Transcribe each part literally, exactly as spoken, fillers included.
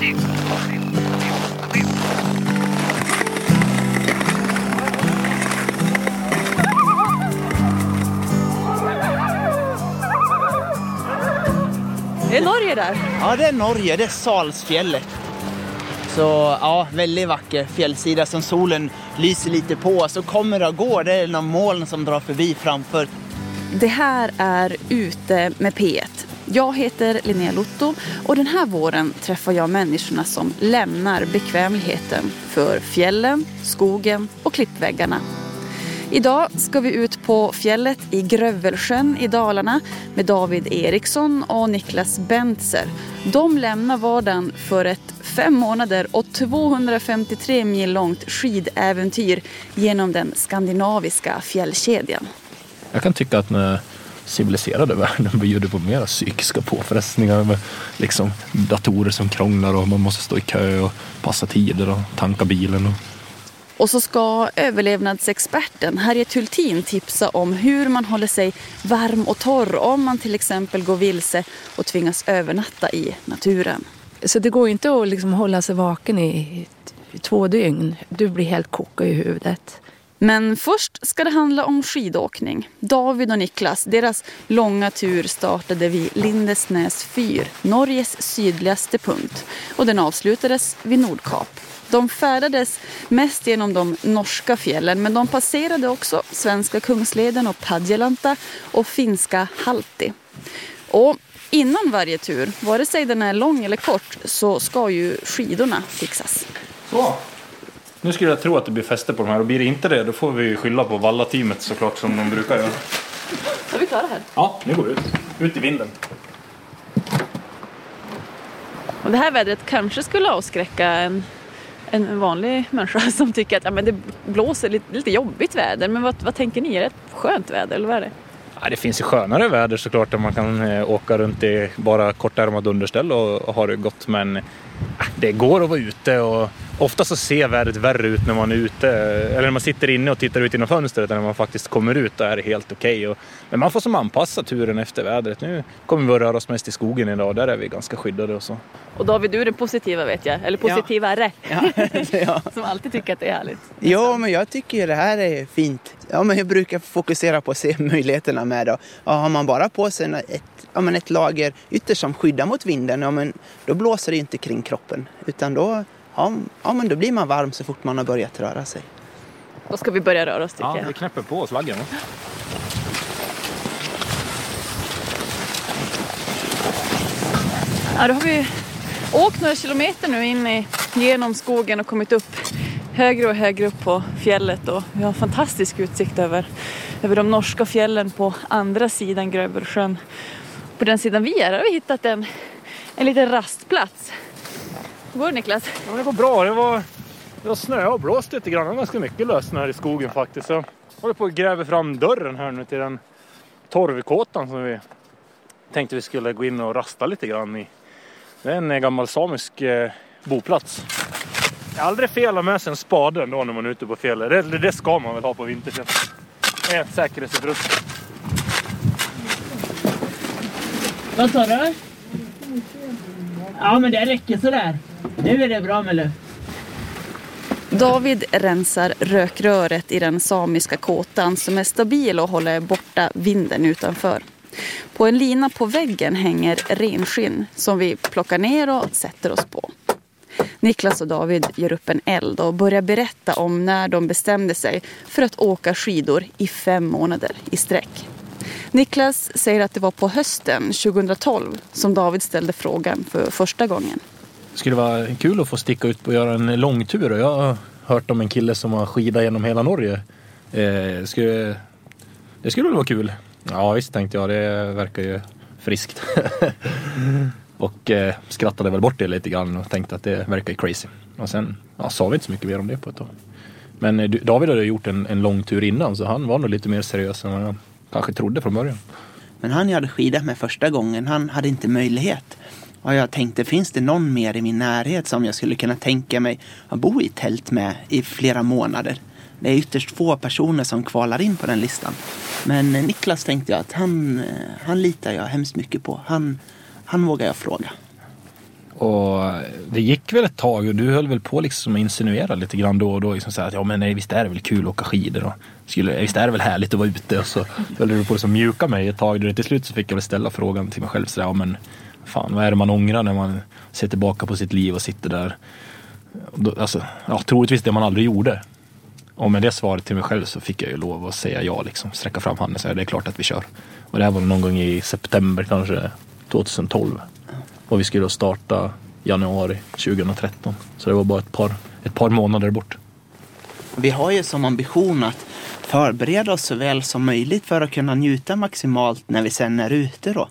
Det är Norge där. Ja, det är Norge. Det är Salsfjället. Så ja, väldigt vacker fjällsida som solen lyser lite på. Så kommer det att gå. Det är någon moln som drar förbi framför. Det här är Ute med P ett. Jag heter Linnea Lotto och den här våren träffar jag människorna som lämnar bekvämligheten för fjällen, skogen och klippväggarna. Idag ska vi ut på fjället i Grövelsjön i Dalarna med David Eriksson och Niklas Bentzer. De lämnar vardagen för ett fem månader och tvåhundrafemtiotre mil långt skidäventyr genom den skandinaviska fjällkedjan. Jag kan tycka att den civiliserade världen bjuder på mera psykiska påfrestningar med liksom datorer som krånglar och man måste stå i kö och passa tider och tanka bilen. Och... Och så ska överlevnadsexperten Harriet Hultin tipsa om hur man håller sig varm och torr om man till exempel går vilse och tvingas övernatta i naturen. Så det går inte att liksom hålla sig vaken i, i två dygn. Du blir helt kokad i huvudet. Men först ska det handla om skidåkning. David och Niklas, deras långa tur startade vid Lindesnäs fyr, Norges sydligaste punkt. Och den avslutades vid Nordkap. De färdades mest genom de norska fjällen, men de passerade också svenska Kungsleden och Padjelanta och finska Halti. Och innan varje tur, vare sig den är lång eller kort, så ska ju skidorna fixas. Så, nu skulle jag tro att det blir fäste på de här och blir det inte det, då får vi skylla på Valla-teamet såklart som de brukar göra. Är vi klara här? Ja, nu går vi ut. Ut i vinden. Och det här vädret kanske skulle avskräcka en... En vanlig människa som tycker att ja, men det blåser lite, lite jobbigt väder. Men vad, vad tänker ni? Är det ett skönt väder eller vad är det? Ja, det finns ju skönare väder såklart där man kan eh, åka runt i bara kortärmad underställ och, och ha det gott. Men ja, det går att vara ute och ofta så ser vädret värre ut när man är ute. Eller när man sitter inne och tittar ut genom fönstret när man faktiskt kommer ut. Då är det helt okej. Okay. Men man får som anpassa turen efter vädret. Nu kommer vi att röra oss mest i skogen idag. Där är vi ganska skyddade och så. Och David, du är den positiva vet jag. Eller positivare. Ja. Ja. Som alltid tycker att det är härligt. Ja, men jag tycker det här är fint. Ja, men jag brukar fokusera på att se möjligheterna med det. Ja, har man bara på sig ett, ja, men ett lager ytterst som skyddar mot vinden, ja, men då blåser det inte kring kroppen. Utan då, ja, ja, men då blir man varm så fort man har börjat röra sig. Då ska vi börja röra oss tycker ja, jag. vi knäpper på slaggen. Ja, då har vi åkt några kilometer nu in i, genom skogen och kommit upp högre och högre upp på fjället. Och vi har en fantastisk utsikt över, över de norska fjällen på andra sidan Grövelsjön. På den sidan vi är har vi hittat en, en liten rastplats. Hur går det, Niklas? Ja, det går bra. Det var, det var snö och blåst lite grann. Det var ganska mycket lössnö här i skogen faktiskt. Så jag håller på att gräva fram dörren här nu till den torvkåtan som vi tänkte vi skulle gå in och rasta lite grann i. Det är en gammal samisk eh, boplats. Det är aldrig fel att ha med sig en spade ändå när man är ute på fjället. Det, det ska man väl ha på vinterfjäll. Det är en säkerhetsutrustning. Vad sa du? Ja, men det räcker sådär. Nu är det bra med luft. David rensar rökröret i den samiska kåtan som är stabil och håller borta vinden utanför. På en lina på väggen hänger renskinn som vi plockar ner och sätter oss på. Niklas och David gör upp en eld och börjar berätta om när de bestämde sig för att åka skidor i fem månader i sträck. Niklas säger att det var på hösten tjugohundratolv som David ställde frågan för första gången. Det skulle vara kul att få sticka ut och göra en långtur. Jag har hört om en kille som har skidat genom hela Norge. Eh, skulle, det skulle väl vara kul. Ja visst, tänkte jag. Det verkar ju friskt. Och eh, skrattade väl bort det lite grann och tänkte att det verkar crazy. Och sen ja, sa vi inte så mycket mer om det på ett tag. Men eh, David hade gjort en, en lång tur innan så han var nog lite mer seriös än vad jag kanske trodde från början. Men han jag hade skidat med första gången, han hade inte möjlighet. Och jag tänkte, finns det någon mer i min närhet som jag skulle kunna tänka mig att bo i tält med i flera månader? Det är ytterst få personer som kvalar in på den listan. Men Niklas tänkte jag att han, han litar jag hemskt mycket på. Han, han vågar jag fråga. Och det gick väl ett tag och du höll väl på liksom att insinuera lite grann då och då liksom så här att ja men nej, visst är det väl kul att åka skidor och skulle, visst är det väl härligt att vara ute och så höll du på att mjuka mig ett tag. Till slut så fick jag väl ställa frågan till mig själv så där, ja men fan, vad är det man ångrar när man ser tillbaka på sitt liv och sitter där? Då, alltså, ja, troligtvis det man aldrig gjorde. Och med det svaret till mig själv så fick jag ju lov att säga ja liksom, sträcka fram handen och säga det är klart att vi kör. Och det här var någon gång i september kanske tjugohundratolv. Och vi skulle då starta januari tjugohundratretton. Så det var bara ett par, ett par månader bort. Vi har ju som ambition att förbereda oss så väl som möjligt för att kunna njuta maximalt när vi sen är ute då.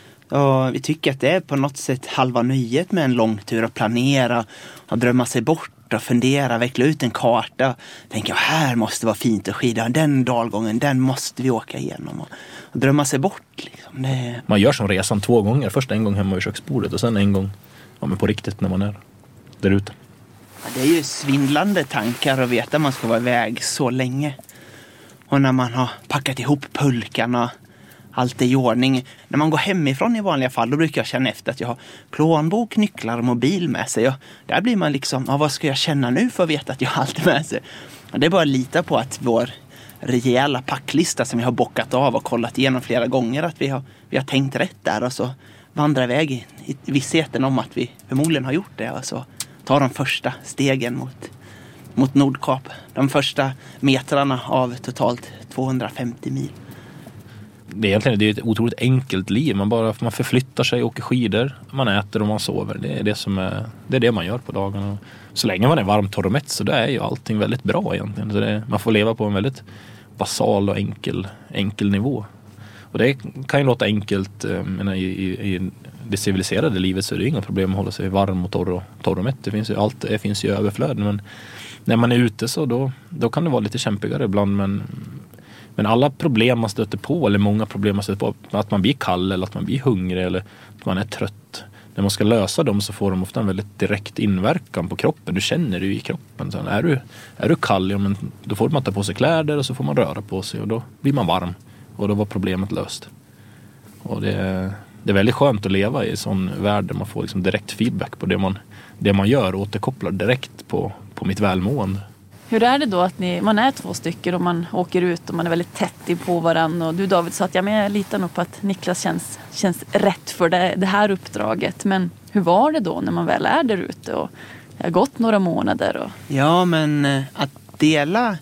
Och vi tycker att det är på något sätt halva nöjet med en långtur att planera och drömma sig bort och fundera, veckla ut en karta. Tänka, här måste vara fint att skida. Den dalgången, den måste vi åka igenom. Och, och drömma sig bort. Liksom. Det... Man gör som resan två gånger. Först en gång hemma vid köksbordet och sen en gång ja, men på riktigt när man är där ute. Ja, det är ju svindlande tankar att veta att man ska vara iväg så länge. Och när man har packat ihop pulkarna, allt är i ordning. När man går hemifrån i vanliga fall, då brukar jag känna efter att jag har plånbok, nycklar och mobil med sig. Och där blir man liksom, ja, vad ska jag känna nu för att veta att jag har allt med sig? Och det är bara att lita på att vår rejäla packlista som vi har bockat av och kollat igenom flera gånger, att vi har, vi har tänkt rätt där och så vandrar iväg i, i vissheten om att vi förmodligen har gjort det och så tar de första stegen mot, mot Nordkap. De första metrarna av totalt tvåhundrafemtio mil. Det är egentligen det är ett otroligt enkelt liv. Man bara man förflyttar sig, åker skidor, man äter och man sover. Det är det som är, det är det man gör på dagarna. Så länge man är varm, torr och mätt så det är ju allting väldigt bra egentligen. Så det, man får leva på en väldigt basal och enkel, enkel nivå. Och det kan ju låta enkelt, men i, i, i det civiliserade livet så är det inga problem att hålla sig varm och torr och, torr och mätt. Det finns ju allt, det finns ju överflöd, men när man är ute så då, då kan det vara lite kämpigare ibland, men Men alla problem man stöter på, eller många problem man stöter på, att man blir kall eller att man blir hungrig eller att man är trött. När man ska lösa dem så får de ofta en väldigt direkt inverkan på kroppen. Du känner det ju i kroppen. Så är, du, är du kall, ja, men då får man ta på sig kläder och så får man röra på sig och då blir man varm. Och då var problemet löst. Och det, det är väldigt skönt att leva i en sån värld där man får liksom direkt feedback på det man, det man gör och återkopplar direkt på, på mitt välmående. Hur är det då att ni, man är två stycken och man åker ut och man är väldigt tätt in på varandra? Och du David sa att ja, men jag litar nog på att Niklas känns, känns rätt för det, det här uppdraget. Men hur var det då när man väl är där ute och det har gått några månader? Och... Ja, men att dela,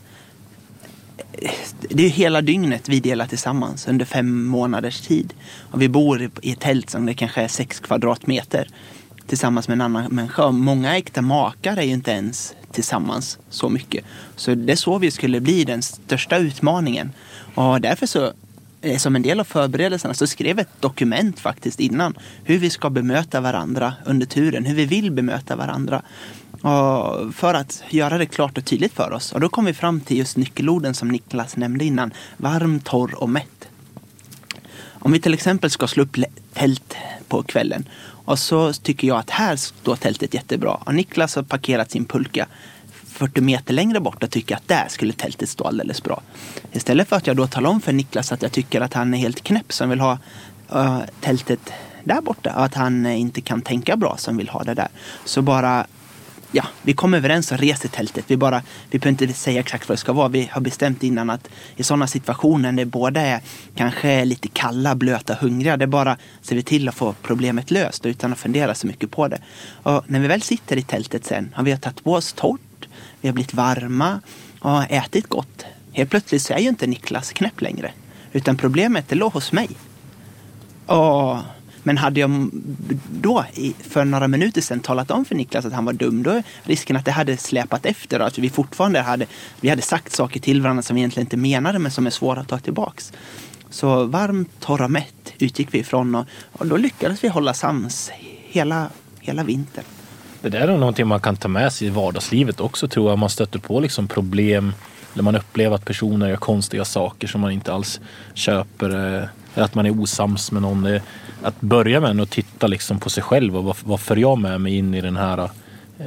det är ju hela dygnet vi delar tillsammans under fem månaders tid. Och vi bor i ett tält som det kanske är sex kvadratmeter tillsammans med en annan människa. Många äkta makar är ju inte ens tillsammans så mycket. Så det är så vi skulle bli den största utmaningen. Och därför så, som en del av förberedelserna, så skrev ett dokument faktiskt innan hur vi ska bemöta varandra under turen, hur vi vill bemöta varandra. Och för att göra det klart och tydligt för oss. Och då kom vi fram till just nyckelorden som Niklas nämnde innan. Varm, torr och mätt. Om vi till exempel ska slå upp tält på kvällen, och så tycker jag att här står tältet jättebra. Och Niklas har parkerat sin pulka fyrtio meter längre bort och tycker att där skulle tältet stå alldeles bra. Istället för att jag då talar om för Niklas att jag tycker att han är helt knäpp som vill ha uh, tältet där borta. Och att han uh, inte kan tänka bra som vill ha det där. Så bara, ja, vi kommer överens och reser tältet. Vi bara, vi behöver inte säga exakt vad det ska vara. Vi har bestämt innan att i sådana situationer där båda är kanske lite kalla, blöta, hungriga, det bara ser vi till att få problemet löst utan att fundera så mycket på det. Och när vi väl sitter i tältet sen har vi tagit på oss torrt, vi har blivit varma och ätit gott. Helt plötsligt så är ju inte Niklas knäpp längre, utan problemet det låg hos mig. Och... Men hade jag då för några minuter sedan talat om för Niklas att han var dum, då är risken att det hade släpat efter och att vi fortfarande hade, vi hade sagt saker till varandra som vi egentligen inte menade men som är svåra att ta tillbaks. Så varmt, torr och mätt utgick vi ifrån och, och då lyckades vi hålla sams hela, hela vintern. Det där är någonting man kan ta med sig i vardagslivet också, tror jag. Man stöter på liksom problem eller man upplever att personer gör konstiga saker som man inte alls köper, eller att man är osams med någon. Det, att börja med att titta liksom på sig själv och vad, vad för jag med mig in i den här eh,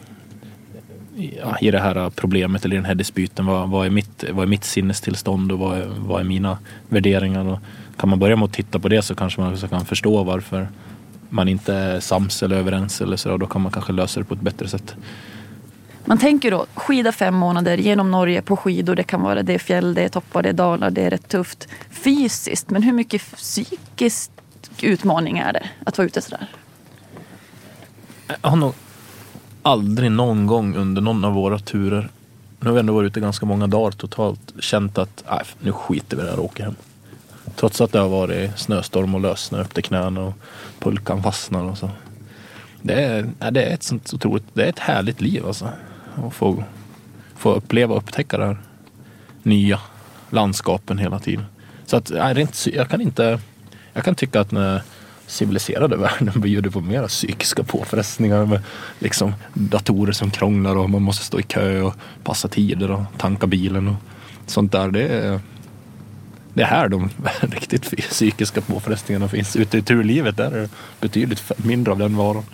ja, i det här problemet eller i den här dispyten. Vad, vad, är, mitt, vad är mitt sinnestillstånd och vad är, vad är mina värderingar? Och kan man börja med att titta på det så kanske man också kan förstå varför, man inte är sams eller överens eller så, då kan man kanske lösa det på ett bättre sätt. Man tänker då, skida fem månader genom Norge på skidor, det kan vara det är fjäll, det är toppar, det är dalar, det är rätt tufft fysiskt. Men hur mycket psykisk utmaning är det att vara ute sådär? Jag har nog aldrig någon gång under någon av våra turer, nu har vi ändå varit ute ganska många dagar totalt, känt att nej, nu skiter vi där och åker hem. Trots att det har varit snöstorm och lössnö upp till knäna och pulkan fastnar och så. Det är, det är ett sånt otroligt, det är ett härligt liv alltså. Att få, få uppleva och upptäcka det här nya landskapen hela tiden. Så att nej, rent, jag kan inte, jag kan tycka att när civiliserade världen bjuder på mera psykiska påfrestningar med liksom datorer som krånglar och man måste stå i kö och passa tider och tanka bilen och sånt där. Det är, det är här de riktigt psykiska påfrestningarna finns. Ute i turlivet där är det betydligt mindre av den varan.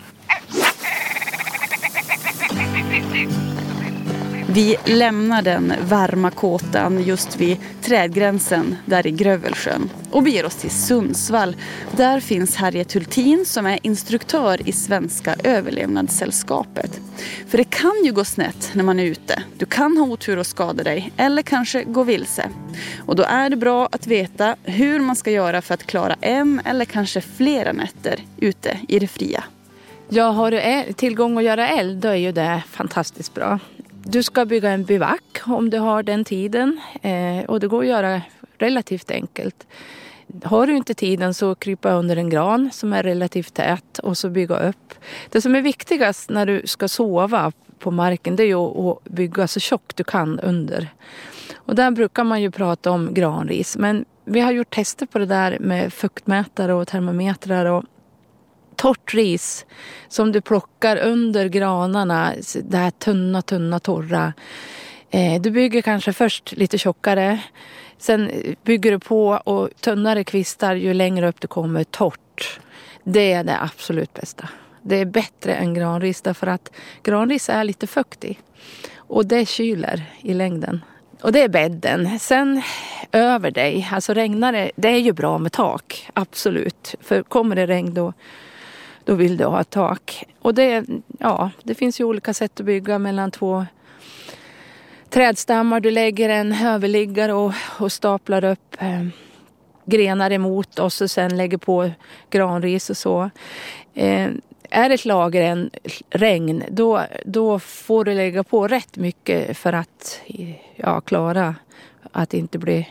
Vi lämnar den varma kåtan just vid trädgränsen där i Grövelsjön och beger oss till Sundsvall. Där finns Harriet Hultin som är instruktör i Svenska överlevnadssällskapet. För det kan ju gå snett när man är ute. Du kan ha otur och skada dig eller kanske gå vilse. Och då är det bra att veta hur man ska göra för att klara en eller kanske flera nätter ute i det fria. Ja, har du tillgång att göra eld, då är ju det fantastiskt bra. Du ska bygga en bivack om du har den tiden eh, och det går att göra relativt enkelt. Har du inte tiden så krypa under en gran som är relativt tät och så bygga upp. Det som är viktigast när du ska sova på marken, det är ju att bygga så tjockt du kan under. Och där brukar man ju prata om granris, men vi har gjort tester på det där med fuktmätare och termometrar och torrt ris som du plockar under granarna, det här tunna, tunna, torra. Eh, du bygger kanske först lite tjockare, sen bygger du på och tunnare kvistar ju längre upp du kommer torrt. Det är det absolut bästa. Det är bättre än granris därför att granris är lite fuktig och det kyler i längden. Och det är bädden. Sen över dig, alltså regnar det, det är ju bra med tak, absolut. För kommer det regn då Då vill du ha ett tak. Och det, ja, det finns ju olika sätt att bygga mellan två trädstammar. Du lägger en överliggare och, och staplar upp eh, grenar emot och så sen lägger på granris och så. Eh, är det ett lager en regn, då, då får du lägga på rätt mycket för att ja, klara att inte bli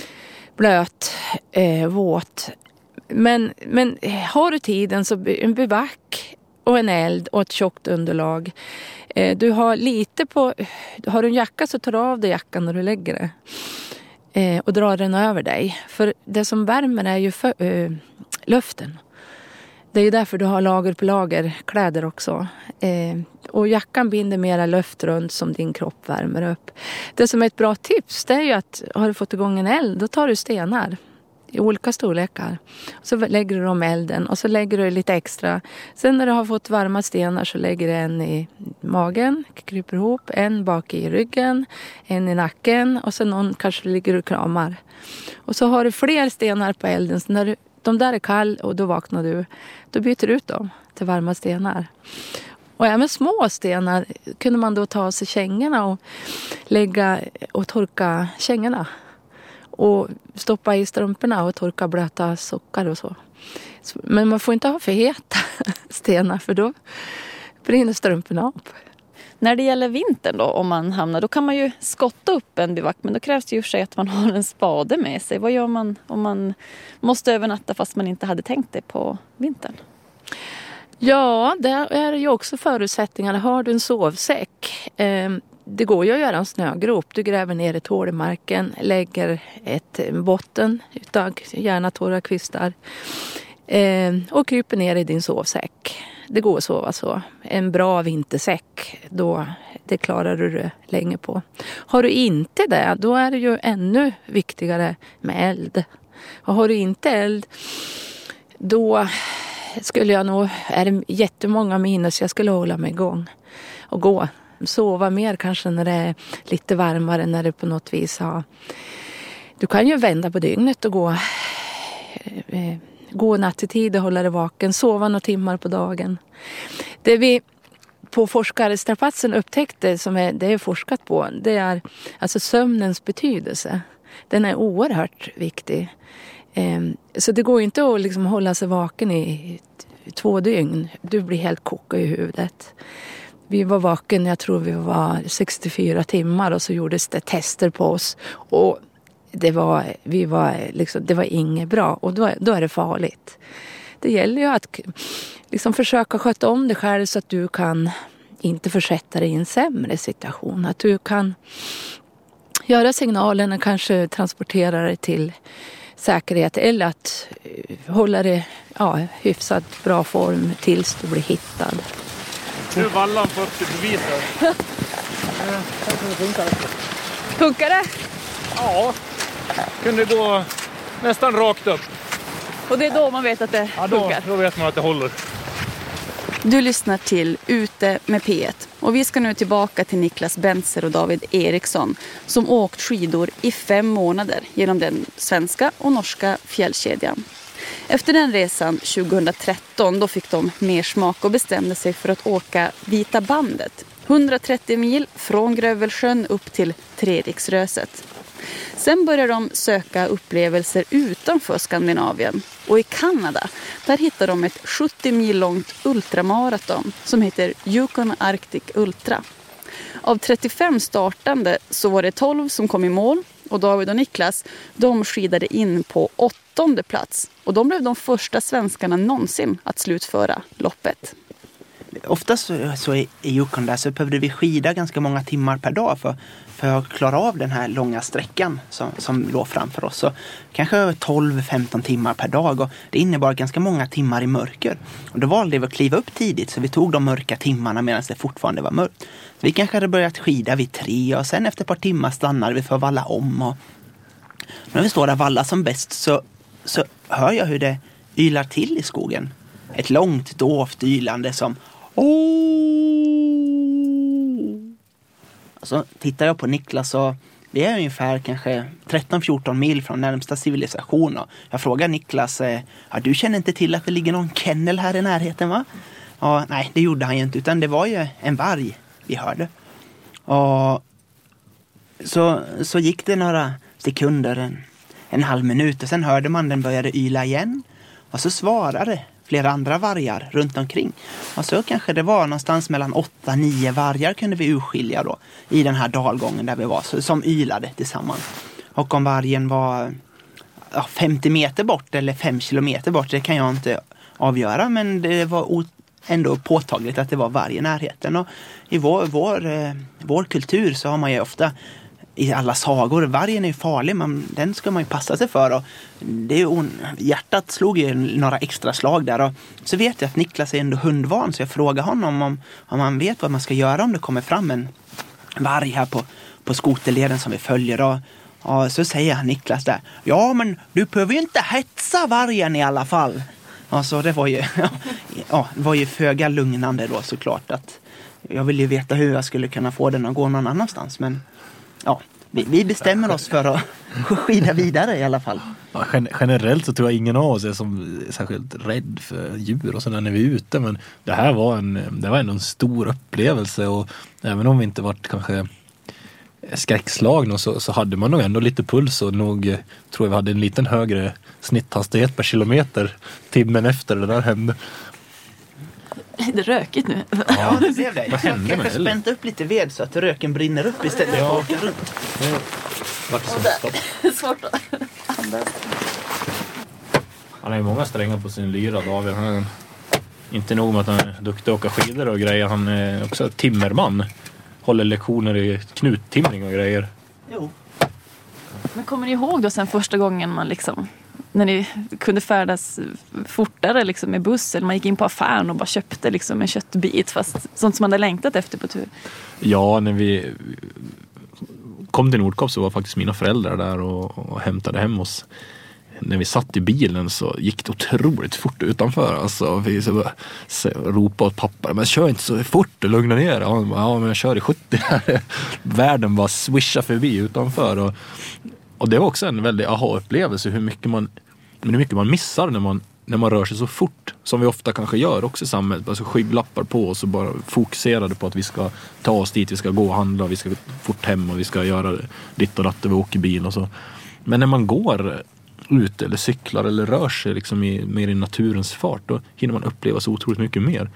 blöt, eh, våt. Men, men har du tiden så en bivack och en eld och ett tjockt underlag. Eh, du har lite på, har du en jacka så tar du av dig jackan när du lägger det. Eh, och drar den över dig. För det som värmer är ju för, eh, luften. Det är ju därför du har lager på lager kläder också. Eh, och jackan binder mera luft runt som din kropp värmer upp. Det som är ett bra tips, det är ju att har du fått igång en eld, då tar du stenar i olika storlekar. Så lägger du dem i elden och så lägger du lite extra. Sen när du har fått varma stenar så lägger du en i magen, kryper ihop, en bak i ryggen, en i nacken och sen någon kanske ligger och kramar. Och så har du fler stenar på elden, så när du, de där är kall och då vaknar du, då byter du ut dem till varma stenar. Och även små stenar kunde man då ta sig kängorna och lägga och torka kängorna. Och stoppa i strumporna och torka blöta sockar och så. Men man får inte ha för heta stenar för då brinner strumporna upp. När det gäller vintern då, om man hamnar, då kan man ju skotta upp en bivack. Men då krävs det ju för sig att man har en spade med sig. Vad gör man om man måste övernatta fast man inte hade tänkt det på vintern? Ja, det är ju också förutsättningarna. Har du en sovsäck? Eh, det går ju att göra en snögrop. Du gräver ner ett hål i marken, lägger ett botten utav gärna torra kvistar eh, och kryper ner i din sovsäck. Det går att sova så. En bra vintersäck, då det klarar du det länge på. Har du inte det, då är det ju ännu viktigare med eld. Och har du inte eld, då skulle jag nog, är det jättemånga minus, jag skulle hålla mig igång och gå. Sova mer kanske när det är lite varmare, när det på något vis har... Du kan ju vända på dygnet och gå gå nattetid och hålla dig vaken, sova några timmar på dagen. Det vi på forskarstrapatsen upptäckte, som är, det är forskat på, det är alltså sömnens betydelse. Den är oerhört viktig. Så det går inte att liksom hålla sig vaken i två dygn. Du blir helt kokad i huvudet. Vi var vaken, jag tror vi var sextiofyra timmar, och så gjordes det tester på oss. Och det var, vi var, liksom, det var inget bra, och då, då är det farligt. Det gäller ju att liksom försöka sköta om dig själv så att du kan inte försätta dig i en sämre situation. Att du kan göra signalerna, kanske transportera dig till säkerhet, eller att hålla det ja, hyfsat bra form tills du blir hittad. Nu vallan fyrtio beviser. Funkar det? Ja, kunde gå nästan rakt upp. Och det är då man vet att det Ja, då, funkar? då vet man att det håller. Du lyssnar till Ute med P ett, och vi ska nu tillbaka till Niklas Benser och David Eriksson som åkt skidor i fem månader genom den svenska och norska fjällkedjan. Efter den resan tjugohundratretton då fick de mer smak och bestämde sig för att åka Vita bandet. hundratrettio mil från Grövelsjön upp till Treriksröset. Sen började de söka upplevelser utanför Skandinavien. Och i Kanada, där hittade de ett sjuttio mil långt ultramaraton som heter Yukon Arctic Ultra. Av trettiofem startande så var det tolv som kom i mål, och David och Niklas, de skidade in på åttonde plats. Och de blev de första svenskarna någonsin att slutföra loppet. Oftast så, så i Yukon där så behövde vi skida ganska många timmar per dag för, för att klara av den här långa sträckan som, som låg framför oss. Så kanske tolv femton timmar per dag, och det innebar ganska många timmar i mörker. Och då valde vi att kliva upp tidigt, så vi tog de mörka timmarna medan det fortfarande var mörkt. Så vi kanske hade börjat skida vid tre, och sen efter ett par timmar stannade vi för att valla om. Och när vi står där valla som bäst så, så hör jag hur det ylar till i skogen. Ett långt dovt ylande som oh! Så tittar jag på Niklas, och vi är ungefär kanske tretton fjorton mil från närmsta civilisation. Och jag frågar Niklas, ja, du känner inte till att det ligger någon kennel här i närheten, va? Ja, nej, det gjorde han ju inte, utan det var ju en varg vi hörde. Och så, så gick det några sekunder, en, en halv minut, och sen hörde man den började yla igen. Och så svarade flera andra vargar runt omkring. Och så kanske det var någonstans mellan åtta nio vargar kunde vi urskilja då i den här dalgången där vi var, så, som ylade tillsammans. Och om vargen var ja, femtio meter bort eller fem kilometer bort, det kan jag inte avgöra, men det var ändå påtagligt att det var varg i närheten. Och i vår, vår, eh, vår kultur så har man ju ofta i alla sagor, vargen är ju farlig, men den ska man ju passa sig för. Och det är ju, hjärtat slog ju några extra slag där. Och så vet jag att Niklas är ändå hundvan, så jag frågar honom om, om han vet vad man ska göra om det kommer fram en varg här på, på skoterleden som vi följer. Och, och så säger han Niklas där, ja men du behöver ju inte hetsa vargen i alla fall. Och så det var ju, ja, det var ju föga lugnande då såklart, att jag ville ju veta hur jag skulle kunna få den att gå någon annanstans, men ja, vi, vi bestämmer oss för att skida vidare i alla fall. Ja, generellt så tror jag ingen av oss är som särskilt rädd för djur och sådär när vi är ute, men det här var en, det var ändå en stor upplevelse, och även om vi inte varit kanske skräckslagna så, så hade man nog ändå lite puls, och nog tror jag vi hade en liten högre snitthastighet per kilometer timmen efter det där hände. Lite rökigt nu. Ja, det blev det. Jag hände kanske spänt upp lite ved så att röken brinner upp istället för att åka runt. Vart det som stopp. Svårt att andas. Han har ju många strängar på sin lyra, David. Han är inte nog med att han är duktig att åka skidor och grejer. Han är också timmerman. Håller lektioner i knuttimring och grejer. Jo. Men kommer ni ihåg då sen första gången man liksom, när ni kunde färdas fortare liksom med buss, eller man gick in på affären och bara köpte liksom en köttbit, fast sånt som man hade längtat efter på tur? Ja, när vi kom till Nordkap så var faktiskt mina föräldrar där och, och hämtade hem oss. När vi satt i bilen så gick det otroligt fort utanför. Alltså, vi så bara, så, ropade åt pappa, men kör inte så fort och lugna ner. Ja, ja, men jag kör i sjuttio här. Världen bara swishar förbi utanför. Och, och det var också en väldigt aha-upplevelse hur mycket man, hur mycket man missar när man när man rör sig så fort som vi ofta kanske gör också i samhället, alltså skygglappar på och så bara fokuserade på att vi ska ta oss dit, vi ska gå och handla, vi ska fort hem och vi ska göra ditt och datt och vi åker bil och så. Men när man går ut eller cyklar eller rör sig liksom i, mer i naturens fart, då hinner man uppleva så otroligt mycket mer.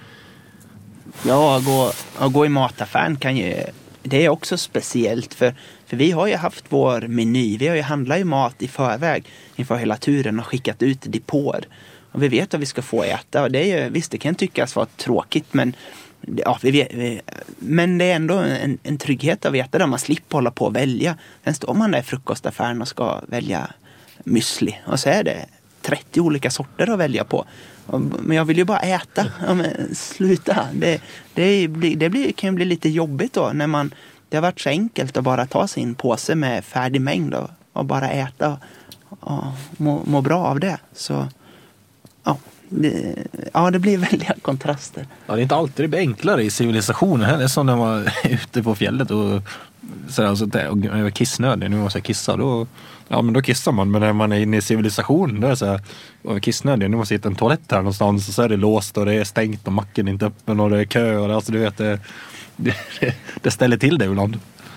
Ja, att gå, att gå i mataffären kan ju, det är också speciellt för, för vi har ju haft vår meny, vi har ju handlat ju mat i förväg inför hela turen och skickat ut depåer. Och vi vet att vi ska få äta och det är ju, visst det kan tyckas vara tråkigt men, ja, vi vet, vi, men det är ändå en, en trygghet att veta att man slipper hålla på och välja. Sen står man där i frukostaffären och ska välja müsli och så är det trettio olika sorter att välja på. Men jag vill ju bara äta. Ja, men sluta. Det, det, blir, det blir, kan ju bli lite jobbigt då när man, det har varit så enkelt att bara ta sin påse med färdig mängd och, och bara äta och, och må, må bra av det. Så ja det, ja, det blir väldiga kontraster. Ja, det är inte alltid det blir enklare i civilisationen. Det är som när man är ute på fjället och så alltså det och jag var kissnödig, nu måste jag kissa då, ja men då kissar man, men när man är inne i civilisation då är det så här, jag var kissnödig, nu måste jag hitta en toalett här någonstans och så är det låst och det är stängt och macken är inte öppen och det är kö och det, alltså du vet det, det, det ställer till det ibland.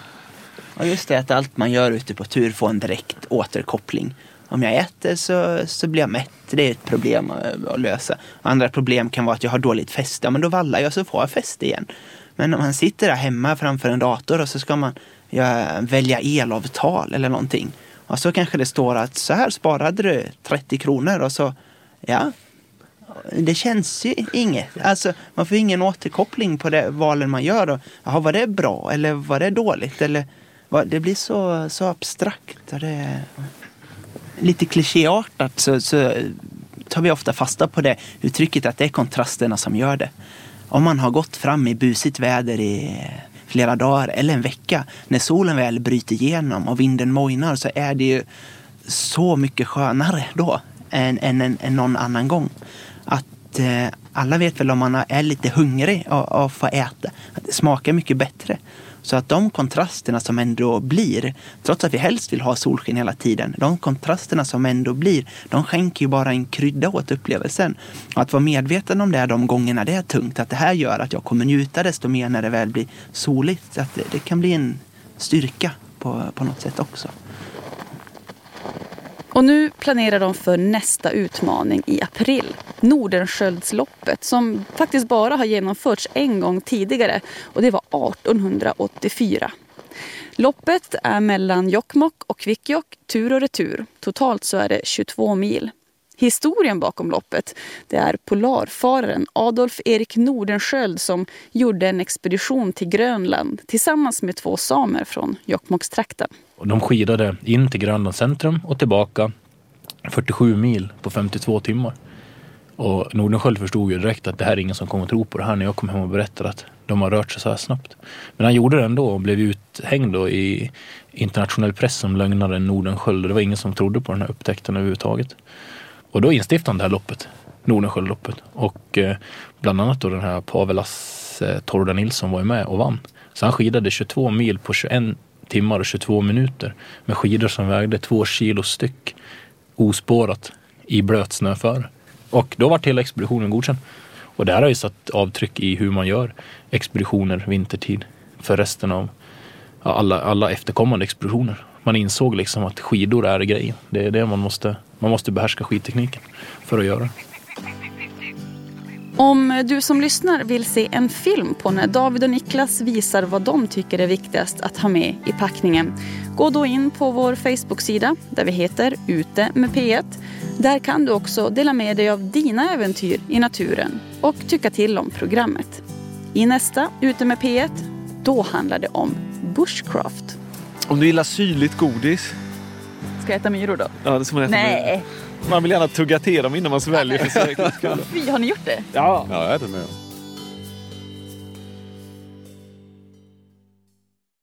Ja just det, att allt man gör ute på tur får en direkt återkoppling. Om jag äter så, så blir jag mätt. Det är ett problem att lösa. Andra problem kan vara att jag har dåligt fäste. Ja, men då vallar jag så får jag fäste igen. Men om man sitter där hemma framför en dator och så ska man ja, välja elavtal eller någonting. Och så kanske det står att så här sparade du trettio kronor och så, ja, det känns ju inget. Alltså man får ingen återkoppling på det valen man gör. Och, jaha, var det bra eller var det dåligt? Eller, var, det blir så, så abstrakt och det lite klichéartat så, så tar vi ofta fasta på det uttrycket att det är kontrasterna som gör det. Om man har gått fram i busigt väder i flera dagar eller en vecka, när solen väl bryter igenom och vinden mojnar så är det ju så mycket skönare då än, än, än, än någon annan gång. Att eh, alla vet väl om man är lite hungrig och, och får äta, att det smakar mycket bättre. Så att de kontrasterna som ändå blir, trots att vi helst vill ha solsken hela tiden, de kontrasterna som ändå blir, de skänker ju bara en krydda åt upplevelsen. Och att vara medveten om det de gångerna det är tungt, att det här gör att jag kommer njuta desto mer när det väl blir soligt. Att det, det kan bli en styrka på, på något sätt också. Och nu planerar de för nästa utmaning i april. Nordenskiöldsloppet som faktiskt bara har genomförts en gång tidigare och det var artonhundraåttiofyra. Loppet är mellan Jokkmokk och Kvikkjokk tur och retur. Totalt så är det tjugotvå mil. Historien bakom loppet, det är polarfararen Adolf Erik Nordenskiöld som gjorde en expedition till Grönland tillsammans med två samer från Jokkmokkstrakten. Och de skidade in till Grönlands centrum och tillbaka fyrtiosju mil på femtiotvå timmar. Och Nordenskiöld förstod ju direkt att det här är ingen som kommer att tro på det här när jag kom hem och berättade att de har rört sig så här snabbt. Men han gjorde det ändå och blev uthängd då i internationell press som lögnaren Nordenskiöld. Det var ingen som trodde på den här upptäckten överhuvudtaget. Och då instiftade han det här loppet, Nordenskiöldloppet. Och eh, bland annat då den här Pavelas eh, Torda Nilsson var ju med och vann. Så han skidade tjugotvå mil på tjugoen timmar och tjugotvå minuter med skidor som vägde två kilo styck ospårat i blöt snö för. Och då var hela expeditionen godkänd. Och det här har ju satt avtryck i hur man gör expeditioner vintertid för resten av ja, alla, alla efterkommande expeditioner. Man insåg liksom att skidor är grejen. Det är det man måste, man måste behärska skidtekniken för att göra. Om du som lyssnar vill se en film på när David och Niklas visar vad de tycker är viktigast att ha med i packningen, gå då in på vår Facebook-sida där vi heter Ute med P ett. Där kan du också dela med dig av dina äventyr i naturen och tycka till om programmet. I nästa Ute med P ett, då handlar det om bushcraft. Om du gillar syrligt godis. Ska jag äta myror då? Ja, det ska man äta. Nej. Man vill gärna tugga till dem innan man sväljer för säkerhets skull. Fy, har ni gjort det? Ja, ja jag äter med.